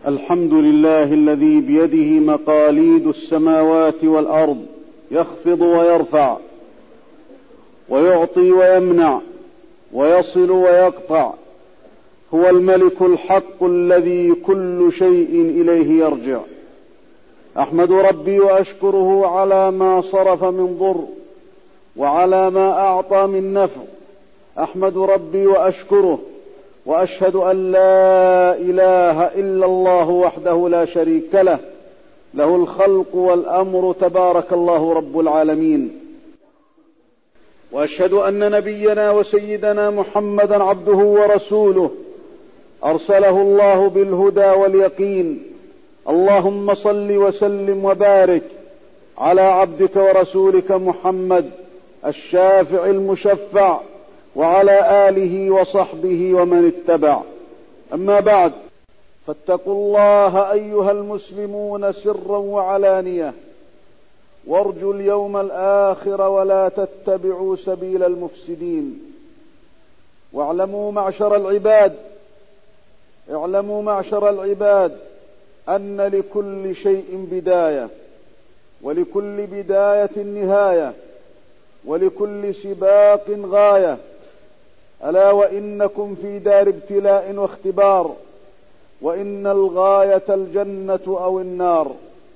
الحمد لله الذي بيده مقاليد السماوات والأرض، يخفض ويرفع، ويعطي ويمنع، ويصل ويقطع. هو الملك الحق الذي كل شيء إليه يرجع. أحمد ربي وأشكره على ما صرف من ضر وعلى ما أعطى من نفع. أحمد ربي وأشكره، وأشهد أن لا إله إلا الله وحده لا شريك له، له الخلق والأمر، تبارك الله رب العالمين. وأشهد أن نبينا وسيدنا محمدا عبده ورسوله، أرسله الله بالهدى واليقين. اللهم صل وسلم وبارك على عبدك ورسولك محمد الشافع المشفع، وعلى آله وصحبه ومن اتبع. أما بعد، فاتقوا الله أيها المسلمون سرا وعلانية، وارجوا اليوم الآخر ولا تتبعوا سبيل المفسدين. واعلموا معشر العباد أن لكل شيء بداية، ولكل بداية نهاية، ولكل سباق غاية. ألا وإنكم في دار ابتلاء واختبار، وإن الغاية الجنة أو النار.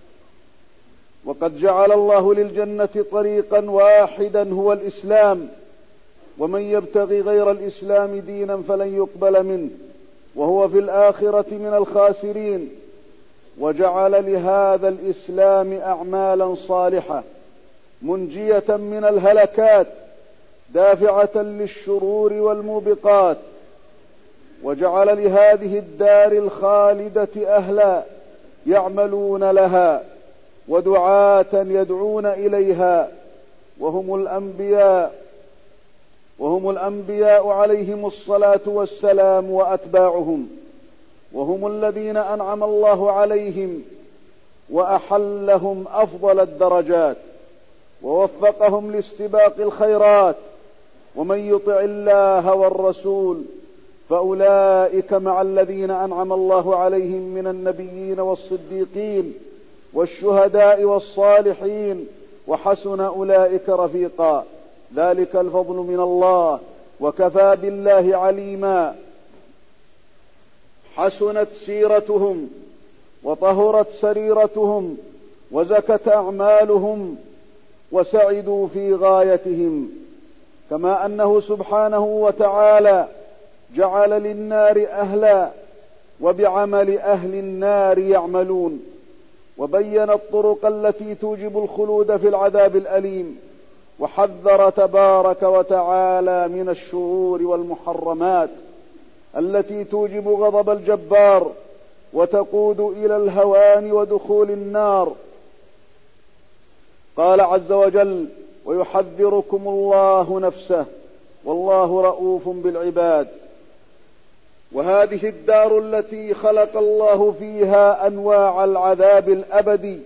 وقد جعل الله للجنة طريقا واحدا هو الإسلام، ومن يبتغي غير الإسلام دينا فلن يقبل منه وهو في الآخرة من الخاسرين. وجعل لهذا الإسلام أعمالا صالحة منجية من الهلكات، دافعة للشرور والموبقات. وجعل لهذه الدار الخالدة أهلا يعملون لها، ودعاة يدعون إليها، وهم الأنبياء عليهم الصلاة والسلام وأتباعهم، وهم الذين أنعم الله عليهم وأحلهم أفضل الدرجات، ووفقهم لاستباق الخيرات. ومن يطع الله والرسول فأولئك مع الذين أنعم الله عليهم من النبيين والصديقين والشهداء والصالحين، وحسن أولئك رفيقا. ذلك الفضل من الله، وكفى بالله عليما. حسنت سيرتهم، وطهرت سريرتهم، وزكت أعمالهم، وسعدوا في غايتهم. كما أنه سبحانه وتعالى جعل للنار أهلا، وبعمل أهل النار يعملون، وبين الطرق التي توجب الخلود في العذاب الأليم، وحذر تبارك وتعالى من الشرور والمحرمات التي توجب غضب الجبار وتقود إلى الهوان ودخول النار. قال عز وجل: ويحذركم الله نفسه والله رؤوف بالعباد. وهذه الدار التي خلق الله فيها أنواع العذاب الأبدي،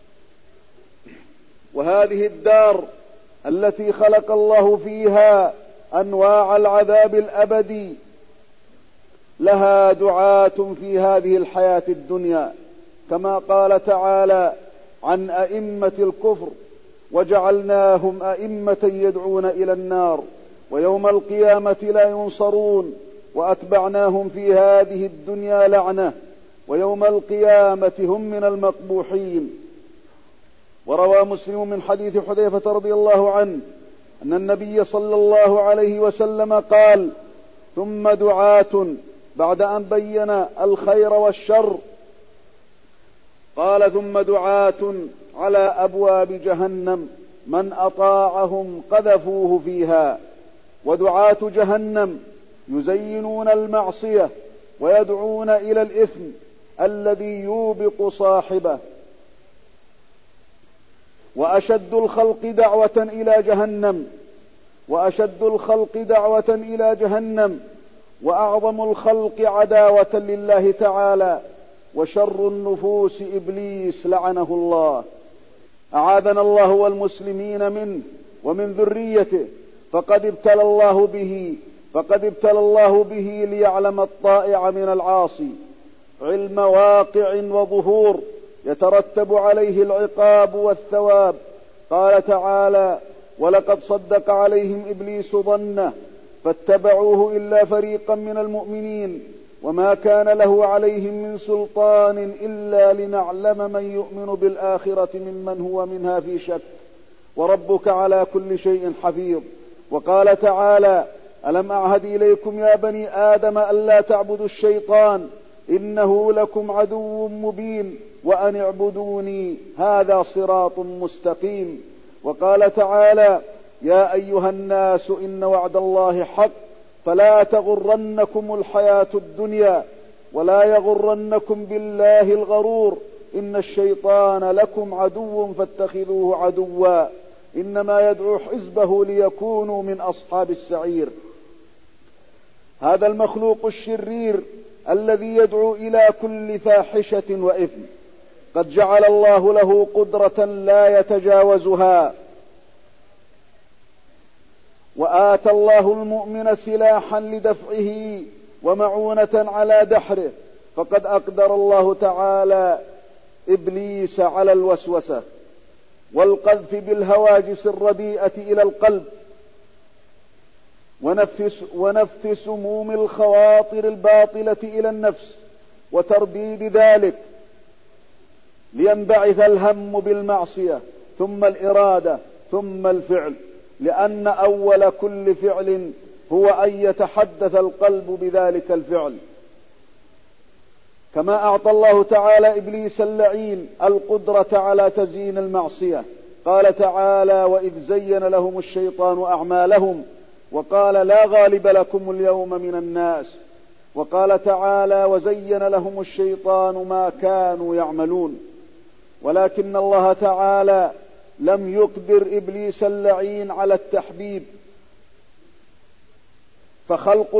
وهذه الدار التي خلق الله فيها أنواع العذاب الأبدي لها دعاة في هذه الحياة الدنيا، كما قال تعالى عن أئمة الكفر: وجعلناهم أئمة يدعون إلى النار ويوم القيامة لا ينصرون، وأتبعناهم في هذه الدنيا لعنة ويوم القيامة هم من المقبوحين. وروى مسلم من حديث حذيفة رضي الله عنه أن النبي صلى الله عليه وسلم قال: ثم دعاة، بعد أن بين الخير والشر قال: ثم دعاة على أبواب جهنم من أطاعهم قذفوه فيها. ودعاة جهنم يزينون المعصية ويدعون إلى الإثم الذي يوبق صاحبه. وأشد الخلق دعوة إلى جهنم وأعظم الخلق عداوة لله تعالى وشر النفوس إبليس لعنه الله. أعاذنا الله والمسلمين منه ومن ذريته. فقد ابتلى الله به ليعلم الطائع من العاصي، علم واقع وظهور يترتب عليه العقاب والثواب. قال تعالى: ولقد صدق عليهم إبليس ظنه فاتبعوه إلا فريقا من المؤمنين وما كان له عليهم من سلطان إلا لنعلم من يؤمن بالآخرة ممن هو منها في شك وربك على كل شيء حفيظ. وقال تعالى: ألم أعهد إليكم يا بني آدم ألا تعبدوا الشيطان إنه لكم عدو مبين وأن اعبدوني هذا صراط مستقيم. وقال تعالى: يا أيها الناس إن وعد الله حق فلا تغرنكم الحياة الدنيا ولا يغرنكم بالله الغرور إن الشيطان لكم عدو فاتخذوه عدوا إنما يدعو حزبه ليكونوا من أصحاب السعير. هذا المخلوق الشرير الذي يدعو إلى كل فاحشة وإثم قد جعل الله له قدرة لا يتجاوزها، وآتى الله المؤمن سلاحا لدفعه ومعونة على دحره، فقد أقدر الله تعالى إبليس على الوسوسة والقذف بالهواجس الرديئة إلى القلب ونفث سموم الخواطر الباطلة إلى النفس وترديد ذلك لينبعث الهم بالمعصية ثم الإرادة ثم الفعل، لأن أول كل فعل هو أن يتحدث القلب بذلك الفعل. كما أعطى الله تعالى إبليس اللعين القدرة على تزيين المعصية. قال تعالى: وإذ زين لهم الشيطان أعمالهم وقال لا غالب لكم اليوم من الناس. وقال تعالى: وزين لهم الشيطان ما كانوا يعملون. ولكن الله تعالى لم يقدر إبليس اللعين على التحبيب، فخلق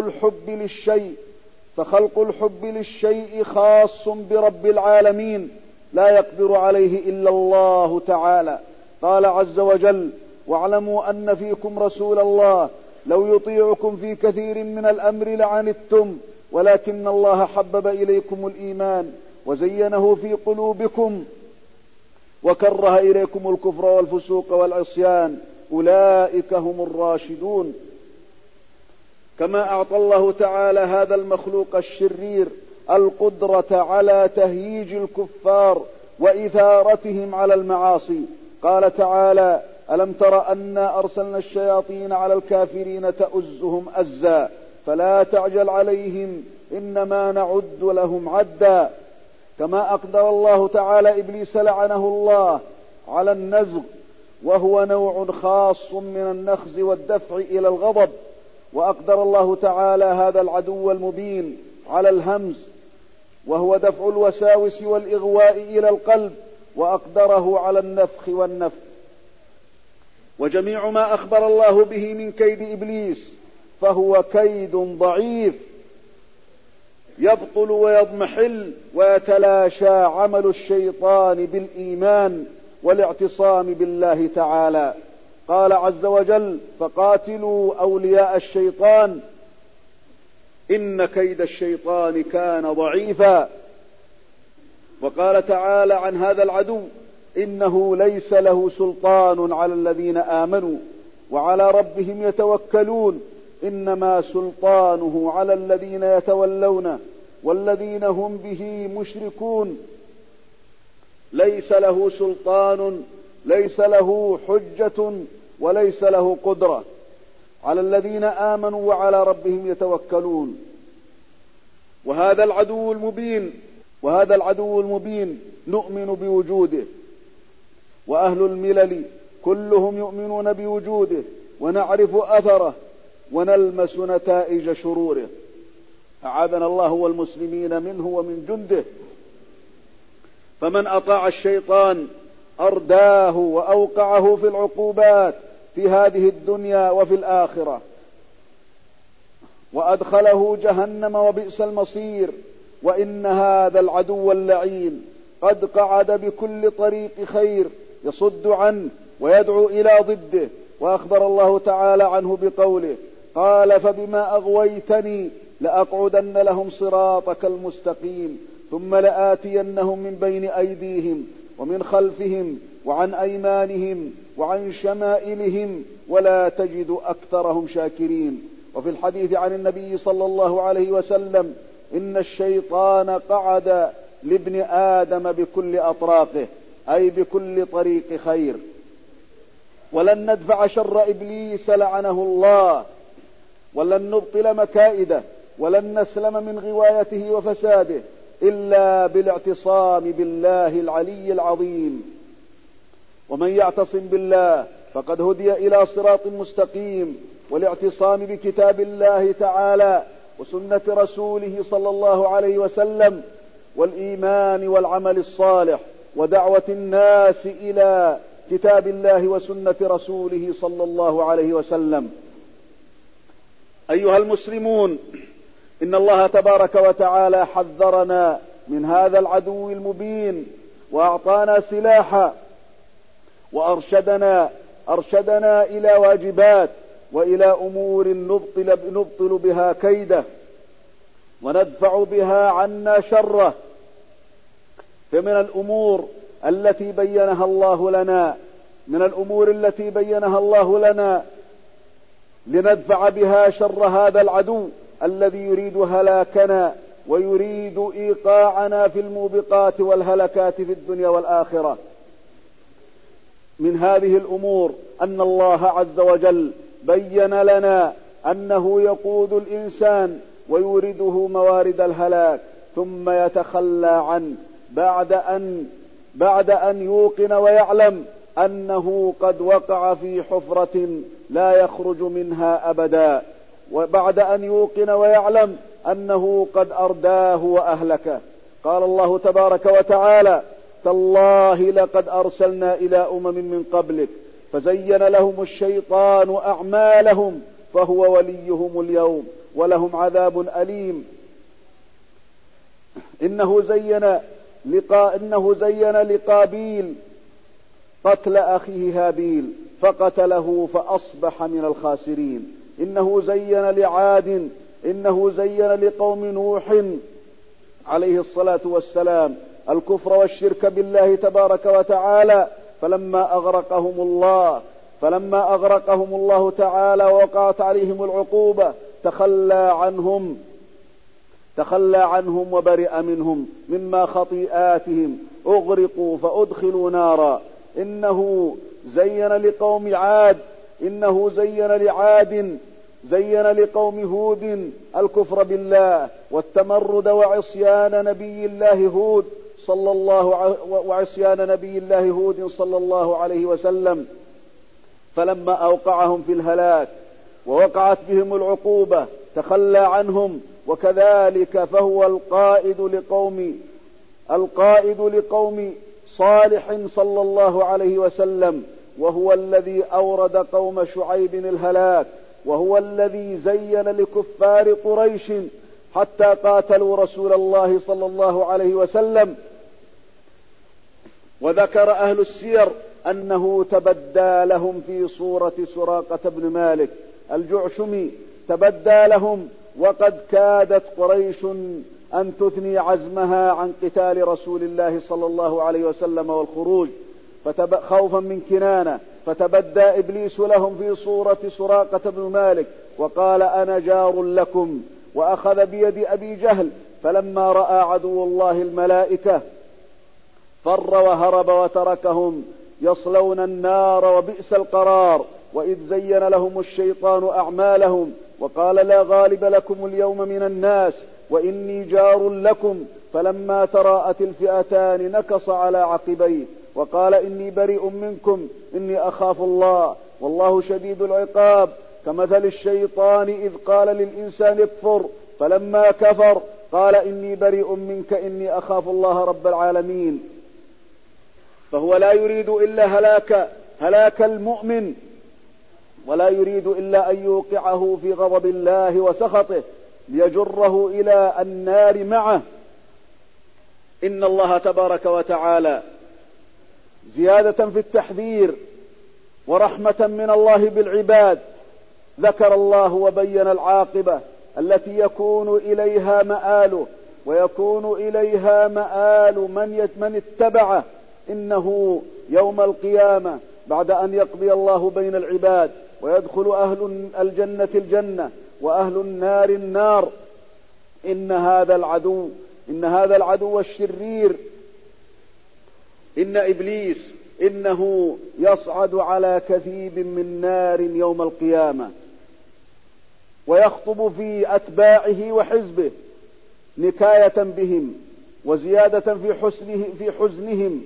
الحب للشيء خاص برب العالمين لا يقدر عليه إلا الله تعالى. قال عز وجل: واعلموا أن فيكم رسول الله لو يطيعكم في كثير من الأمر لعنتم ولكن الله حبب إليكم الإيمان وزينه في قلوبكم وكره إليكم الكفر والفسوق والعصيان أولئك هم الراشدون. كما أعطى الله تعالى هذا المخلوق الشرير القدرة على تهييج الكفار وإثارتهم على المعاصي. قال تعالى: ألم تر أنا أرسلنا الشياطين على الكافرين تؤزهم أزا فلا تعجل عليهم إنما نعد لهم عدا. كما أقدر الله تعالى إبليس لعنه الله على النزغ، وهو نوع خاص من النخز والدفع إلى الغضب، وأقدر الله تعالى هذا العدو المبين على الهمز، وهو دفع الوساوس والإغواء إلى القلب، وأقدره على النفخ والنفخ. وجميع ما أخبر الله به من كيد إبليس فهو كيد ضعيف يبطل ويضمحل ويتلاشى عمل الشيطان بالإيمان والاعتصام بالله تعالى. قال عز وجل: فقاتلوا أولياء الشيطان إن كيد الشيطان كان ضعيفا. وقال تعالى عن هذا العدو: إنه ليس له سلطان على الذين آمنوا وعلى ربهم يتوكلون إنما سلطانه على الذين يتولونه والذين هم به مشركون. ليس له سلطان، ليس له حجة، وليس له قدرة على الذين آمنوا وعلى ربهم يتوكلون. وهذا العدو المبين نؤمن بوجوده، وأهل الملل كلهم يؤمنون بوجوده، ونعرف أثره ونلمس نتائج شروره. أعاذنا الله والمسلمين منه ومن جنده. فمن أطاع الشيطان أرداه وأوقعه في العقوبات في هذه الدنيا وفي الآخرة، وأدخله جهنم وبئس المصير. وإن هذا العدو اللعين قد قعد بكل طريق خير يصد عنه ويدعو إلى ضده. وأخبر الله تعالى عنه بقوله: قال: فبما أغويتني لأقعدن لهم صراطك المستقيم ثم لآتينهم من بين أيديهم ومن خلفهم وعن أيمانهم وعن شمائلهم ولا تجد أكثرهم شاكرين. وفي الحديث عن النبي صلى الله عليه وسلم: إن الشيطان قعد لابن آدم بكل أطراقه، أي بكل طريق خير، ولن ندفع شر إبليس لعنه الله، ولن نبطل مكائده، ولن نسلم من غوايته وفساده إلا بالاعتصام بالله العلي العظيم. ومن يعتصم بالله فقد هدي إلى صراط مستقيم. والاعتصام بكتاب الله تعالى وسنة رسوله صلى الله عليه وسلم والإيمان والعمل الصالح ودعوة الناس إلى كتاب الله وسنة رسوله صلى الله عليه وسلم. أيها المسلمون، إن الله تبارك وتعالى حذرنا من هذا العدو المبين وأعطانا سلاحا وأرشدنا إلى واجبات وإلى أمور نبطل بها كيده وندفع بها عنا شره. فمن الأمور التي بينها الله لنا لندفع بها شر هذا العدو الذي يريد هلاكنا ويريد إيقاعنا في الموبقات والهلكات في الدنيا والآخرة. من هذه الأمور أن الله عز وجل بين لنا أنه يقود الإنسان ويورده موارد الهلاك ثم يتخلى عنه بعد أن يوقن ويعلم أنه قد وقع في حفرة لا يخرج منها أبدا، وبعد أن يوقن ويعلم أنه قد أرداه وأهلكه. قال الله تبارك وتعالى: تالله لقد أرسلنا إلى أمم من قبلك فزين لهم الشيطان أعمالهم فهو وليهم اليوم ولهم عذاب أليم. إنه زين لقابيل قتل أخيه هابيل فقتله فأصبح من الخاسرين. إنه زين لقوم نوح عليه الصلاة والسلام الكفر والشرك بالله تبارك وتعالى فلما أغرقهم الله تعالى ووقعت عليهم العقوبة تخلى عنهم وبرئ منهم مما خطيئاتهم أغرقوا فأدخلوا نارا. إنه زين لقوم هود الكفر بالله والتمرد وعصيان نبي الله هود صلى الله عليه وسلم فلما أوقعهم في الهلاك ووقعت بهم العقوبة تخلى عنهم. وكذلك فهو القائد لقوم صالح صلى الله عليه وسلم، وهو الذي أورد قوم شعيب الهلاك، وهو الذي زين لكفار قريش حتى قاتلوا رسول الله صلى الله عليه وسلم. وذكر أهل السير أنه تبدى لهم في صورة سراقة بن مالك الجعشمي، تبدى لهم وقد كادت قريش أن تثني عزمها عن قتال رسول الله صلى الله عليه وسلم والخروج خوفا من كنانة، فتبدى إبليس لهم في صورة سراقة بن مالك وقال: أنا جار لكم، وأخذ بيد أبي جهل، فلما رأى عدو الله الملائكة فر وهرب وتركهم يصلون النار وبئس القرار. وإذ زين لهم الشيطان أعمالهم وقال: لا غالب لكم اليوم من الناس وإني جار لكم، فلما تراءت الفئتان نكص على عقبيه وقال: إني بريء منكم إني أخاف الله والله شديد العقاب. كمثل الشيطان إذ قال للإنسان اكفر فلما كفر قال: إني بريء منك إني أخاف الله رب العالمين. فهو لا يريد إلا هلاك المؤمن، ولا يريد إلا أن يوقعه في غضب الله وسخطه ليجره إلى النار معه. إن الله تبارك وتعالى زيادة في التحذير ورحمة من الله بالعباد ذكر الله وبين العاقبة التي يكون إليها مآله ويكون إليها مآل من اتبعه. إنه يوم القيامة بعد أن يقضي الله بين العباد ويدخل أهل الجنة الجنة وأهل النار النار، إن هذا العدو الشرير، إن إبليس إنه يصعد على كثيب من نار يوم القيامة ويخطب في أتباعه وحزبه نكاية بهم وزيادة في حزنهم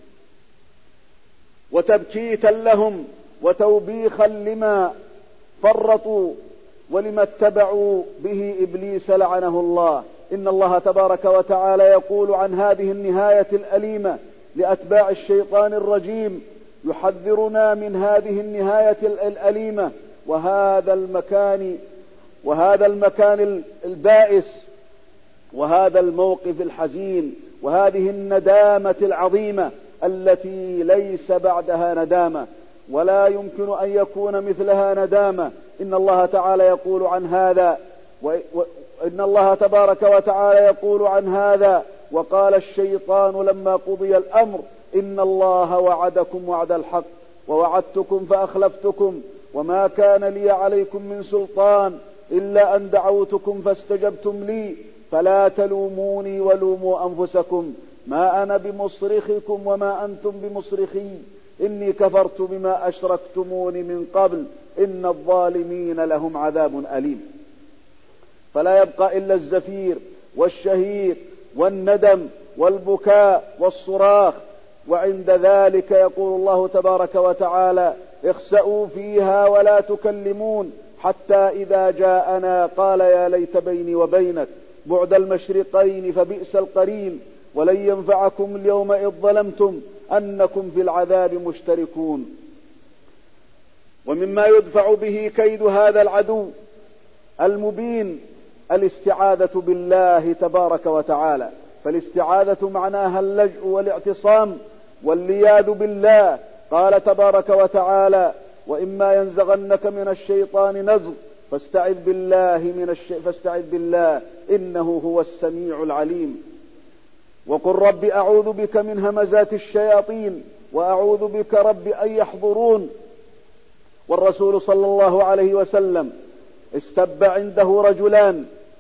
وتبكيتا لهم وتوبيخا لما فرطوا ولما اتبعوا به إبليس لعنه الله. إن الله تبارك وتعالى يقول عن هذه النهاية الأليمة لأتباع الشيطان الرجيم، يحذرنا من هذه النهاية الأليمة وهذا المكان البائس وهذا الموقف الحزين وهذه الندامة العظيمة التي ليس بعدها ندامة ولا يمكن أن يكون مثلها ندامة. إن الله تعالى يقول عن هذا إن الله تبارك وتعالى يقول عن هذا: وقال الشيطان لما قضي الأمر إن الله وعدكم وعد الحق ووعدتكم فأخلفتكم وما كان لي عليكم من سلطان إلا أن دعوتكم فاستجبتم لي فلا تلوموني ولوموا أنفسكم ما أنا بمصرخكم وما أنتم بمصرخي إني كفرت بما أشركتمون من قبل إن الظالمين لهم عذاب أليم. فلا يبقى إلا الزفير والشهيق والندم والبكاء والصراخ. وعند ذلك يقول الله تبارك وتعالى: اخسأوا فيها ولا تكلمون حتى إذا جاءنا قال يا ليت بيني وبينك بعد المشرقين فبئس القرين ولن ينفعكم اليوم إذ ظلمتم أنكم في العذاب مشتركون. ومما يدفع به كيد هذا العدو المبين الاستعاذة بالله تبارك وتعالى، فالاستعاذة معناها اللجأ والاعتصام واللياذ بالله. قال تبارك وتعالى: وإما ينزغنك من الشيطان نزغ فاستعذ بالله إنه هو السميع العليم. وقل رب أعوذ بك من همزات الشياطين وأعوذ بك رب أن يحضرون. والرسول صلى الله عليه وسلم استب عنده رجلان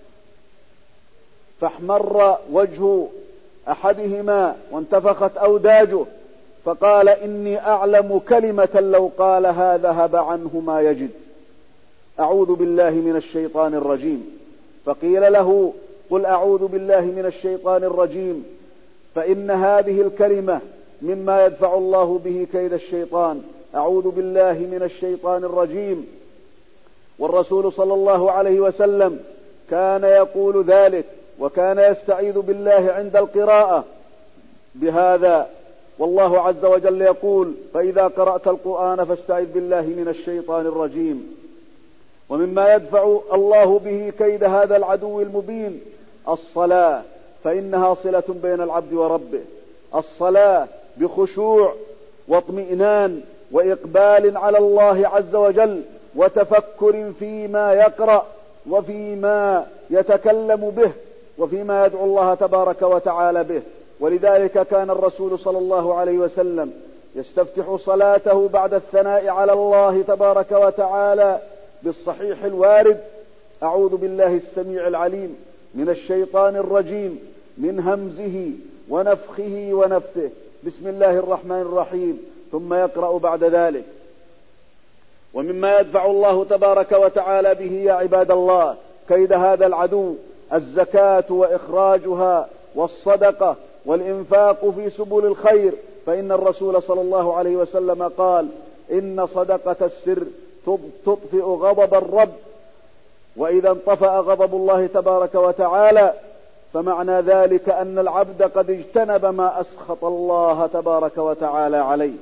فاحمر وجه أحدهما وانتفخت أوداجه فقال: إني أعلم كلمة لو قالها ذهب عنه ما يجد، أعوذ بالله من الشيطان الرجيم. فقيل له: قل أعوذ بالله من الشيطان الرجيم، فإن هذه الكلمة مما يدفع الله به كيد الشيطان، أعوذ بالله من الشيطان الرجيم. والرسول صلى الله عليه وسلم كان يقول ذلك وكان يستعيذ بالله عند القراءة بهذا. والله عز وجل يقول: فإذا قرأت القرآن فاستعذ بالله من الشيطان الرجيم. ومما يدفع الله به كيد هذا العدو المبين الصلاة، فإنها صلة بين العبد وربه. الصلاة بخشوع واطمئنان وإقبال على الله عز وجل وتفكر فيما يقرأ وفيما يتكلم به وفيما يدعو الله تبارك وتعالى به. ولذلك كان الرسول صلى الله عليه وسلم يستفتح صلاته بعد الثناء على الله تبارك وتعالى بالصحيح الوارد: أعوذ بالله السميع العليم من الشيطان الرجيم من همزه ونفخه ونفثه بسم الله الرحمن الرحيم، ثم يقرأ بعد ذلك. ومما يدفع الله تبارك وتعالى به يا عباد الله كيد هذا العدو الزكاة وإخراجها والصدقة والإنفاق في سبل الخير، فإن الرسول صلى الله عليه وسلم قال: إن صدقة السر تطفئ غضب الرب، وإذا انطفأ غضب الله تبارك وتعالى فمعنى ذلك أن العبد قد اجتنب ما أسخط الله تبارك وتعالى عليه.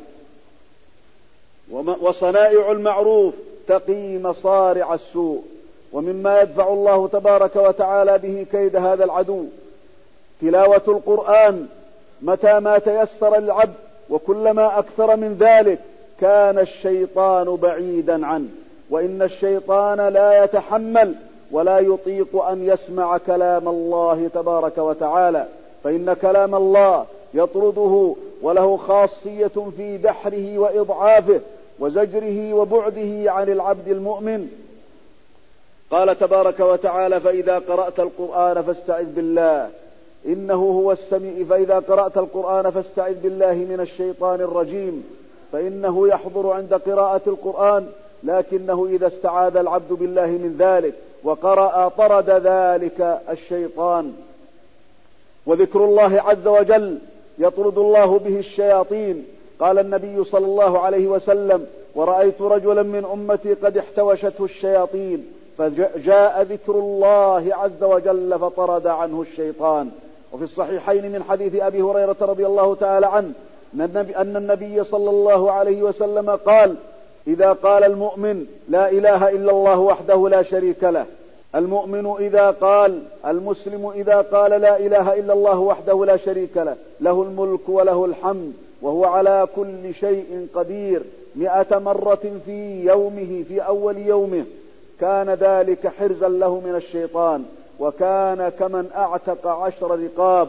وصنائع المعروف تقي مصارع السوء. ومما يدفع الله تبارك وتعالى به كيد هذا العدو تلاوة القرآن متى ما تيسر للعبد، وكلما أكثر من ذلك كان الشيطان بعيدا عنه، وإن الشيطان لا يتحمل ولا يطيق أن يسمع كلام الله تبارك وتعالى، فإن كلام الله يطرده وله خاصية في دحره وإضعافه وزجره وبعده عن العبد المؤمن. قال تبارك وتعالى: فإذا قرأت القرآن فاستعذ بالله إنه هو السميع فإذا قرأت القرآن فاستعذ بالله من الشيطان الرجيم، فإنه يحضر عند قراءة القرآن، لكنه إذا استعاذ العبد بالله من ذلك وقرأ طرد ذلك الشيطان. وذكر الله عز وجل يطرد الله به الشياطين. قال النبي صلى الله عليه وسلم: ورأيت رجلا من أمتي قد احتوشته الشياطين فجاء ذكر الله عز وجل فطرد عنه الشيطان. وفي الصحيحين من حديث أبي هريرة رضي الله تعالى عنه أن النبي صلى الله عليه وسلم قال: إذا قال المؤمن لا إله إلا الله وحده لا شريك له، المسلم إذا قال لا إله إلا الله وحده لا شريك له، له الملك وله الحمد وهو على كل شيء قدير 100 مرة في أول يومه، كان ذلك حرزا له من الشيطان، وكان كمن أعتق 10 رقاب،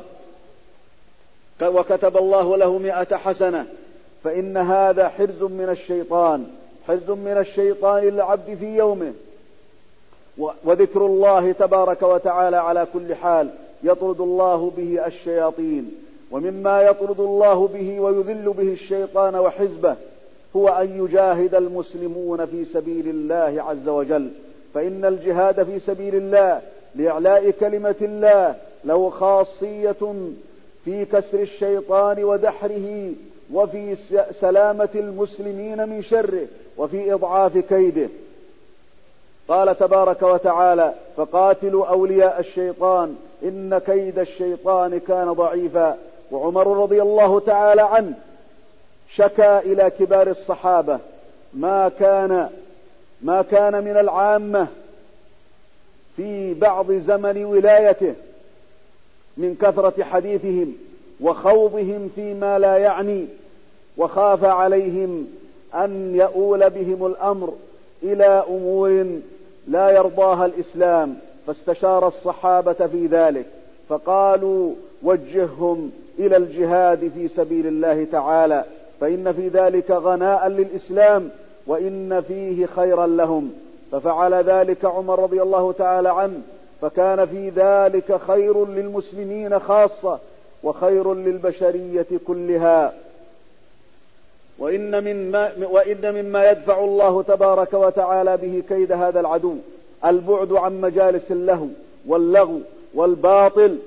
وكتب الله له 100 حسنة. فإن هذا حرز من الشيطان للعبد في يومه. وذكر الله تبارك وتعالى على كل حال يطرد الله به الشياطين. ومما يطرد الله به ويذل به الشيطان وحزبه هو أن يجاهد المسلمون في سبيل الله عز وجل، فإن الجهاد في سبيل الله لإعلاء كلمة الله له خاصية في كسر الشيطان ودحره، وفي سلامة المسلمين من شره، وفي إضعاف كيده. قال تبارك وتعالى: فقاتلوا أولياء الشيطان إن كيد الشيطان كان ضعيفا. وعمر رضي الله تعالى عنه شكى إلى كبار الصحابة ما كان من العامة في بعض زمن ولايته من كثرة حديثهم وخوضهم فيما لا يعني، وخاف عليهم أن يؤول بهم الأمر إلى أمور لا يرضاها الإسلام، فاستشار الصحابة في ذلك فقالوا: وجههم إلى الجهاد في سبيل الله تعالى، فإن في ذلك غناء للإسلام وإن فيه خيرا لهم. ففعل ذلك عمر رضي الله تعالى عنه، فكان في ذلك خير للمسلمين خاصة وخير للبشرية كلها. وإن مما يدفع الله تبارك وتعالى به كيد هذا العدو البعد عن مجالس اللهو واللغو والباطل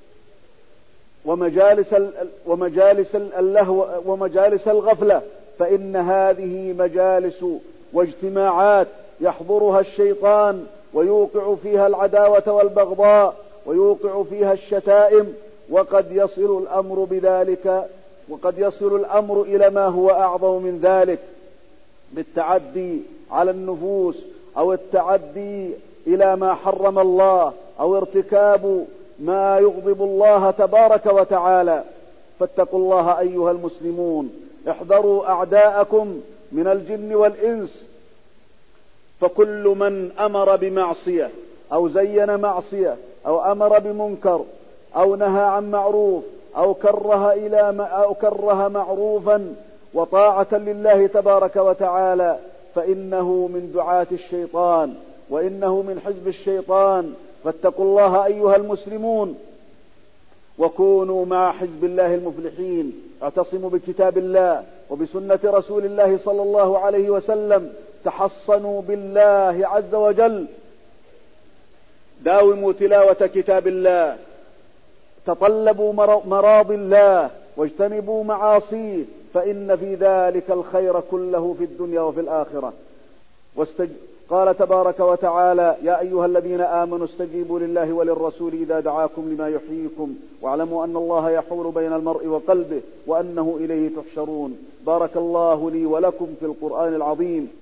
ومجالس الغفلة، فإن هذه مجالس واجتماعات يحضرها الشيطان ويوقع فيها العداوة والبغضاء ويوقع فيها الشتائم، وقد يصل الأمر إلى ما هو أعظم من ذلك بالتعدي على النفوس، أو التعدي إلى ما حرم الله، أو ارتكاب ما يغضب الله تبارك وتعالى. فاتقوا الله أيها المسلمون، احذروا أعداءكم من الجن والإنس، فكل من أمر بمعصية أو زين معصية أو أمر بمنكر أو نهى عن معروف أو كره معروفا وطاعة لله تبارك وتعالى، فإنه من دعاة الشيطان وإنه من حزب الشيطان. فاتقوا الله أيها المسلمون وكونوا مع حزب الله المفلحين. اعتصموا بكتاب الله وبسنة رسول الله صلى الله عليه وسلم، تحصنوا بالله عز وجل، داوموا تلاوة كتاب الله، تطلبوا مراضي الله واجتنبوا معاصيه، فإن في ذلك الخير كله في الدنيا وفي الآخرة. قال تبارك وتعالى: يا أيها الذين آمنوا استجيبوا لله وللرسول إذا دعاكم لما يحييكم واعلموا أن الله يحول بين المرء وقلبه وأنه إليه تحشرون. بارك الله لي ولكم في القرآن العظيم،